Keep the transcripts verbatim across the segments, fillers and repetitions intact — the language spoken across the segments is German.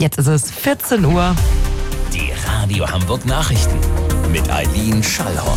Jetzt ist es vierzehn Uhr. Die Radio Hamburg Nachrichten mit Eileen Schallhorn.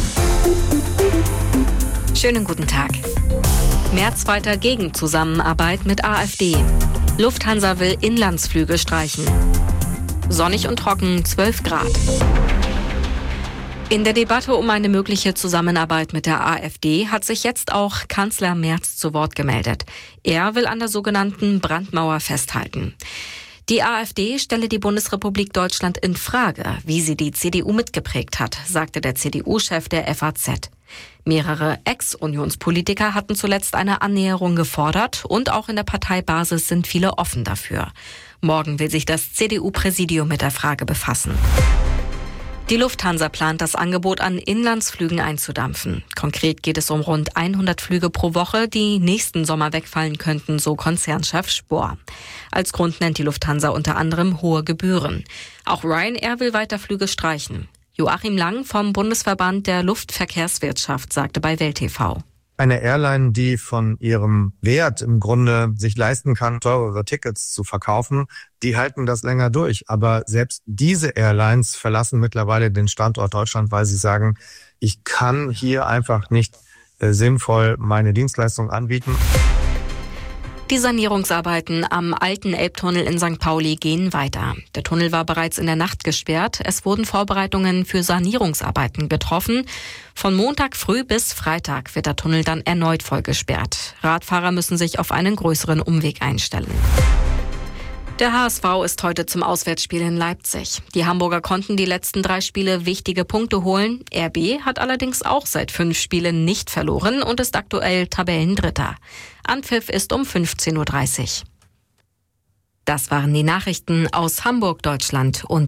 Schönen guten Tag. Merz weiter gegen Zusammenarbeit mit AfD. Lufthansa will Inlandsflüge streichen. Sonnig und trocken, zwölf Grad. In der Debatte um eine mögliche Zusammenarbeit mit der AfD hat sich jetzt auch Kanzler Merz zu Wort gemeldet. Er will an der sogenannten Brandmauer festhalten. Die AfD stelle die Bundesrepublik Deutschland in Frage, wie sie die C D U mitgeprägt hat, sagte der C D U-Chef der F A Z. Mehrere Ex-Unionspolitiker hatten zuletzt eine Annäherung gefordert und auch in der Parteibasis sind viele offen dafür. Morgen will sich das C D U-Präsidium mit der Frage befassen. Die Lufthansa plant, das Angebot an Inlandsflügen einzudampfen. Konkret geht es um rund hundert Flüge pro Woche, die nächsten Sommer wegfallen könnten, so Konzernchef Spohr. Als Grund nennt die Lufthansa unter anderem hohe Gebühren. Auch Ryanair will weiter Flüge streichen. Joachim Lang vom Bundesverband der Luftverkehrswirtschaft sagte bei Welt T V. Eine Airline, die von ihrem Wert im Grunde sich leisten kann, teurere Tickets zu verkaufen, die halten das länger durch. Aber selbst diese Airlines verlassen mittlerweile den Standort Deutschland, weil sie sagen, ich kann hier einfach nicht äh, sinnvoll meine Dienstleistung anbieten. Die Sanierungsarbeiten am alten Elbtunnel in Sankt Pauli gehen weiter. Der Tunnel war bereits in der Nacht gesperrt. Es wurden Vorbereitungen für Sanierungsarbeiten getroffen. Von Montag früh bis Freitag wird der Tunnel dann erneut voll gesperrt. Radfahrer müssen sich auf einen größeren Umweg einstellen. Der H S V ist heute zum Auswärtsspiel in Leipzig. Die Hamburger konnten die letzten drei Spiele wichtige Punkte holen. R B hat allerdings auch seit fünf Spielen nicht verloren und ist aktuell Tabellendritter. Anpfiff ist um fünfzehn Uhr dreißig. Das waren die Nachrichten aus Hamburg, Deutschland und